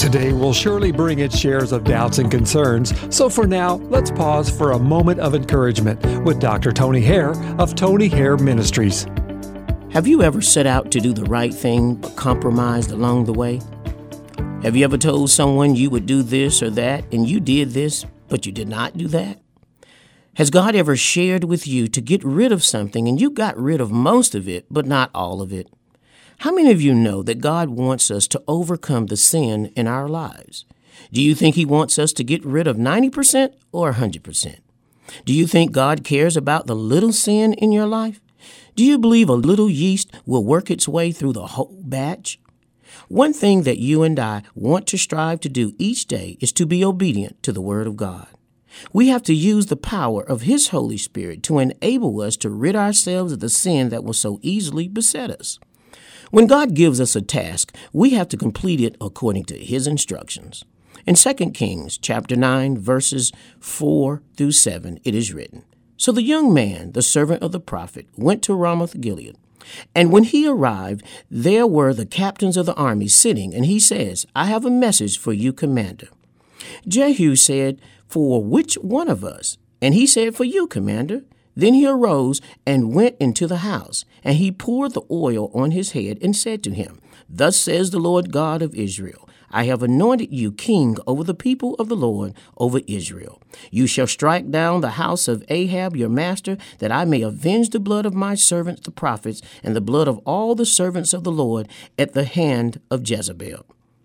Today will surely bring its shares of doubts and concerns, so for now, let's pause for a moment of encouragement with Dr. Tony Hare of Tony Hare Ministries. Have you ever set out to do the right thing but compromised along the way? Have you ever told someone you would do this or that and you did this, but you did not do that? Has God ever shared with you to get rid of something and you got rid of most of it, but not all of it? How many of you know that God wants us to overcome the sin in our lives? Do you think He wants us to get rid of 90% or 100%? Do you think God cares about the little sin in your life? Do you believe a little yeast will work its way through the whole batch? One thing that you and I want to strive to do each day is to be obedient to the Word of God. We have to use the power of His Holy Spirit to enable us to rid ourselves of the sin that will so easily beset us. When God gives us a task, we have to complete it according to His instructions. In 2 Kings chapter 9, verses 4 through 7, it is written, "So the young man, the servant of the prophet, went to Ramoth Gilead. And when he arrived, there were the captains of the army sitting, and he says, 'I have a message for you, commander.' Jehu said, 'For which one of us?' And he said, 'For you, commander.' Then he arose and went into the house, and he poured the oil on his head and said to him, 'Thus says the Lord God of Israel, I have anointed you king over the people of the Lord, over Israel. You shall strike down the house of Ahab your master, that I may avenge the blood of my servants the prophets, and the blood of all the servants of the Lord at the hand of Jezebel.'"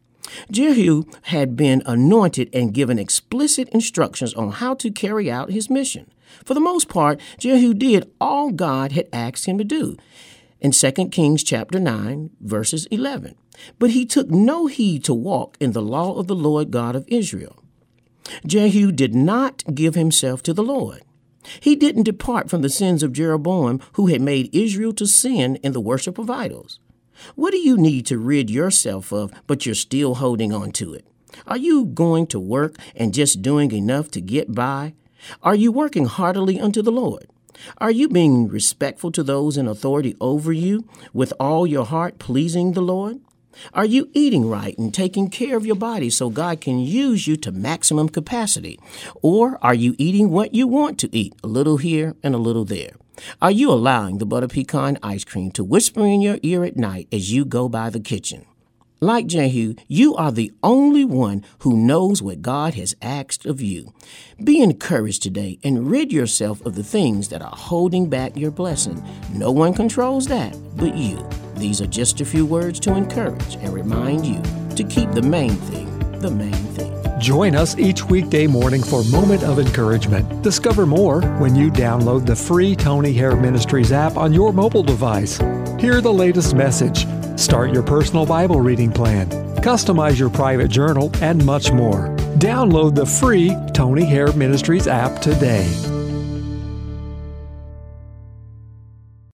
Jehu had been anointed and given explicit instructions on how to carry out his mission. For the most part, Jehu did all God had asked him to do in 2 Kings chapter 9, verses 11. But he took no heed to walk in the law of the Lord God of Israel. Jehu did not give himself to the Lord. He didn't depart from the sins of Jeroboam, who had made Israel to sin in the worship of idols. What do you need to rid yourself of, but you're still holding on to it? Are you going to work and just doing enough to get by? Are you working heartily unto the Lord? Are you being respectful to those in authority over you, with all your heart pleasing the Lord? Are you eating right and taking care of your body so God can use you to maximum capacity? Or are you eating what you want to eat, a little here and a little there? Are you allowing the butter pecan ice cream to whisper in your ear at night as you go by the kitchen? Like Jehu, you are the only one who knows what God has asked of you. Be encouraged today and rid yourself of the things that are holding back your blessing. No one controls that but you. These are just a few words to encourage and remind you to keep the main thing the main thing. Join us each weekday morning for Moment of Encouragement. Discover more when you download the free Tony Hare Ministries app on your mobile device. Hear the latest message. Start your personal Bible reading plan. Customize your private journal and much more. Download the free Tony Hare Ministries app today.